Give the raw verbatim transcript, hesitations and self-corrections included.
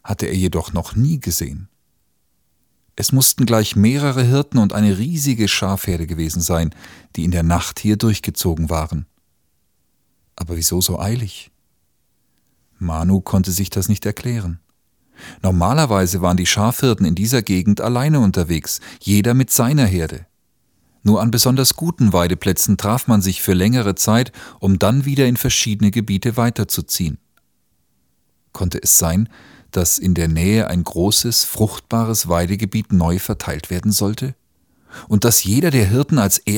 hatte er jedoch noch nie gesehen. Es mussten gleich mehrere Hirten und eine riesige Schafherde gewesen sein, die in der Nacht hier durchgezogen waren. Aber wieso so eilig? Manu konnte sich das nicht erklären. Normalerweise waren die Schafhirten in dieser Gegend alleine unterwegs, jeder mit seiner Herde. Nur an besonders guten Weideplätzen traf man sich für längere Zeit, um dann wieder in verschiedene Gebiete weiterzuziehen. Konnte es sein, dass in der Nähe ein großes, fruchtbares Weidegebiet neu verteilt werden sollte? Und dass jeder der Hirten als